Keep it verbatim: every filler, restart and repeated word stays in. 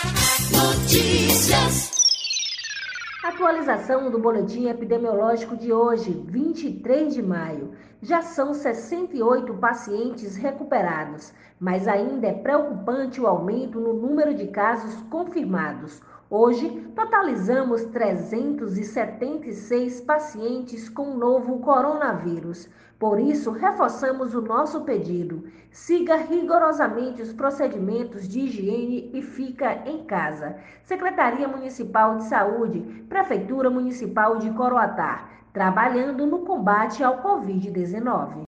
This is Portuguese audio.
Notícias. Atualização do boletim epidemiológico de hoje, vinte e três de maio. Já são sessenta e oito pacientes recuperados, mas ainda é preocupante o aumento no número de casos confirmados. Hoje, totalizamos trezentos e setenta e seis pacientes com novo coronavírus. Por isso, reforçamos o nosso pedido. Siga rigorosamente os procedimentos de higiene e fica em casa. Secretaria Municipal de Saúde, Prefeitura Municipal de Coroatá, trabalhando no combate ao covid dezenove.